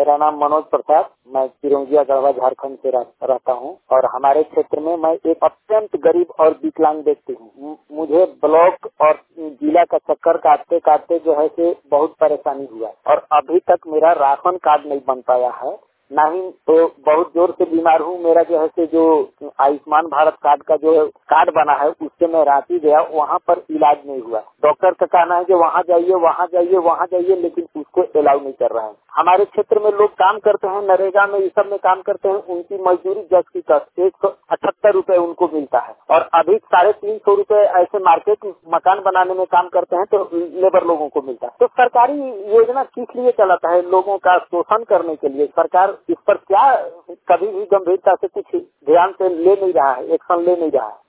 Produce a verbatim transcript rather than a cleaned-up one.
मेरा नाम मनोज प्रसाद, मैं चिरौंजिया गढ़वा झारखंड से रह, रहता हूँ और हमारे क्षेत्र में मैं एक अत्यंत गरीब और विकलांग व्यक्ति हूँ। मुझे ब्लॉक और जिला का चक्कर काटते काटते जो है से बहुत परेशानी हुआ और अभी तक मेरा राशन कार्ड नहीं बन पाया है, ना ही तो बहुत जोर से बीमार हूँ। मेरा जो है से जो आयुष्मान भारत कार्ड का जो कार्ड बना है उससे मैं रांची गया, वहाँ पर इलाज नहीं हुआ। डॉक्टर का कहना है कि वहाँ जाइए वहाँ जाइए वहाँ जाइए, लेकिन उसको अलाउ नहीं कर रहा है। हमारे क्षेत्र में लोग काम करते हैं, नरेगा में ये सब में काम करते हैं, उनकी मजदूरी दस की दस एक सौ अठहत्तर रूपये उनको मिलता है और अभी साढ़े तीन सौ रूपये ऐसे मार्केट मकान बनाने में काम करते हैं तो लेबर लोगों को मिलता है। तो सरकारी योजना किस लिए चलाता है? लोगों का शोषण करने के लिए। सरकार इस पर क्या कभी भी गंभीरता से कुछ ध्यान से ले नहीं रहा है, एक्शन ले नहीं रहा है।